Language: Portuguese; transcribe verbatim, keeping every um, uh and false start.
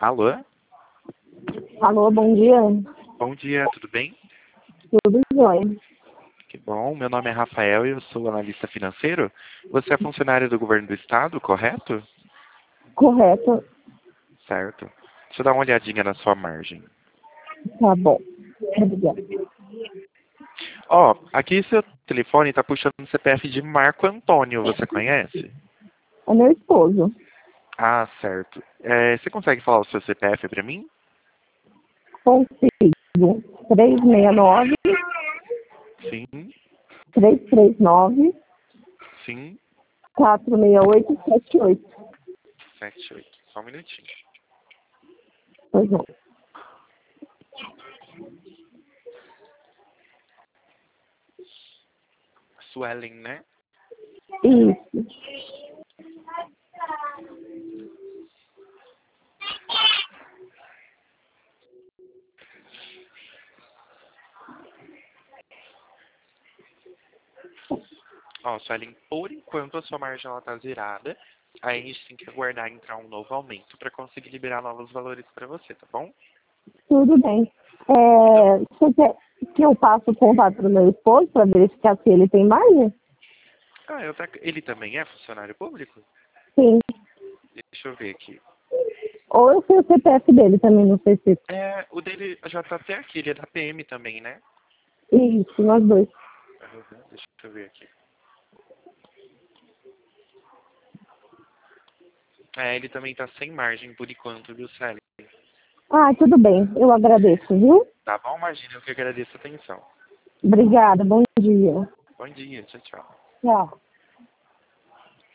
Alô? Alô, bom dia. Bom dia, tudo bem? Tudo jóia. Que bom, meu nome é Rafael e eu sou analista financeiro. Você é funcionário do governo do estado, correto? Correto. Certo. Deixa eu dar uma olhadinha na sua margem. Tá bom. Obrigada. Ó, aqui seu telefone está puxando o C P F de Marco Antônio, você conhece? É meu esposo. Ah, certo. É, você consegue falar o seu C P F para mim? Consigo. três seis nove, Sim, três três nove, sim. quatro seis oito sete oito. Sete, oito. Só um minutinho. Pois não. Suelen, né? Isso. Ó, Suelen, por enquanto a sua margem ela tá zerada. Aí a gente tem que aguardar entrar um novo aumento para conseguir liberar novos valores para você, tá bom? Tudo bem. Então, É, você quer que eu passe o contato do meu esposo para verificar se ele tem margem? ah, eu tá... ele também é funcionário público? Sim. Deixa eu ver aqui. Ou eu sei o C P F dele também, não sei se... É, o dele já tá até aqui, ele é da P M também, né? Isso, nós dois. Uhum, deixa eu ver aqui. É, ele também tá sem margem por enquanto, viu, Suelen? Ah, tudo bem. Eu agradeço, viu? Tá bom, imagina, eu que agradeço a atenção. Obrigada. Bom dia. Bom dia, tchau, tchau. Tchau.